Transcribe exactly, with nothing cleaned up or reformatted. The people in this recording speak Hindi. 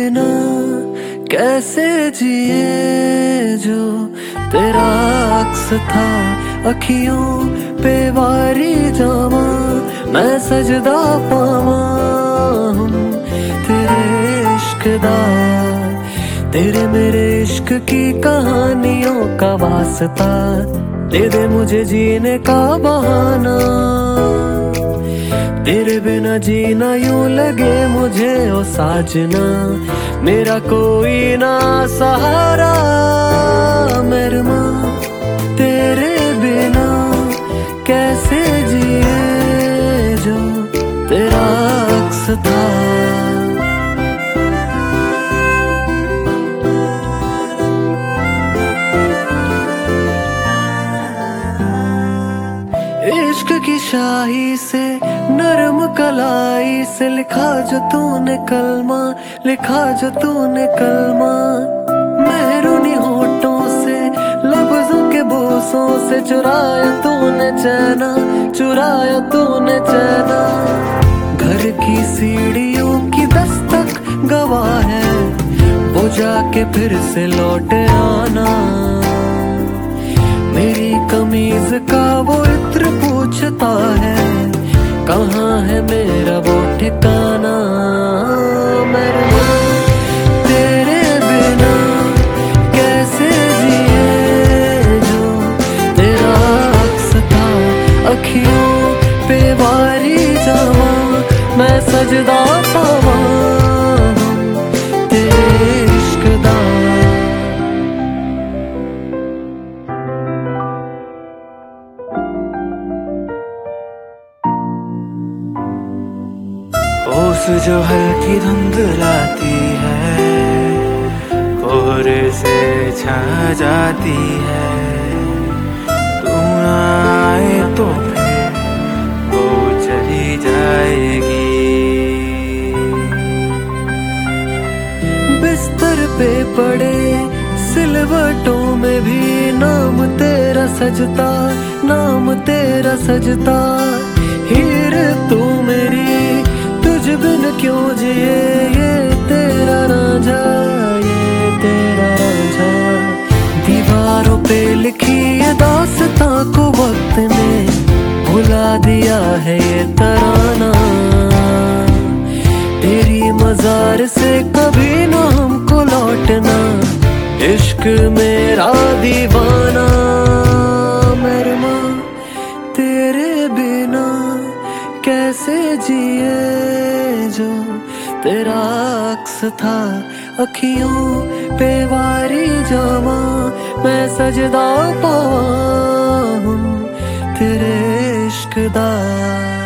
बिना कैसे जिए जो तेरा अक्स था अखियों पे वारी जावा, मैं सजदा पावा हम तेरे इश्क दा। तेरे मेरे इश्क की कहानियों का वास्ता, दे दे मुझे जीने का बहाना। तेरे बिना जीना यूं लगे मुझे ओ साजना, मेरा कोई ना सहारा। मेरे माँ तेरे बिना कैसे जिए जो तेरा अक्स था। इश्क की शाही से नरम कलाई से लिखा जो तूने कलमा, लिखा जो तूने कलमा। मेहरूनी होठों से लफ्जों के बोसों से चुराया तूने चैना, चुराया तूने चैना। घर की सीढ़ियों की दस्तक गवाह है, वो जाके फिर से लौट आना। मेरी कमीज का वो इत्र पूछता है, कहाँ है मेरा वो ठिकाना। मेरे माँ तेरे बिना कैसे जिए जो तेरा अक्स था अखियों पे वारी जावा, मैं सजदा पावा तेरे इश्क दा। ओस जो हल्की धुंध लाती है, कोहरे से छा जाती है। तू ना आए तो फिर वो चली जाएगी। बिस्तर पे पड़े सिलवटों में भी नाम तेरा सजता, नाम तेरा सजता। हीर तू मेरी तुझ बिन क्यों जिए, ये तेरा रांझा, ये तेरा रांझा। दीवारों पे लिखी ये दास्तां को वक्त ने भुला दिया है ये तराना। तेरी मजार से कभी ना हमको लौटना, इश्क मेरा दीवाना। मेरे माँ तेरे बिना कैसे जिए जो तेरा अक्स था अखियों पे वारी जावा, मैं सजदा पावा तेरे इश्क दा।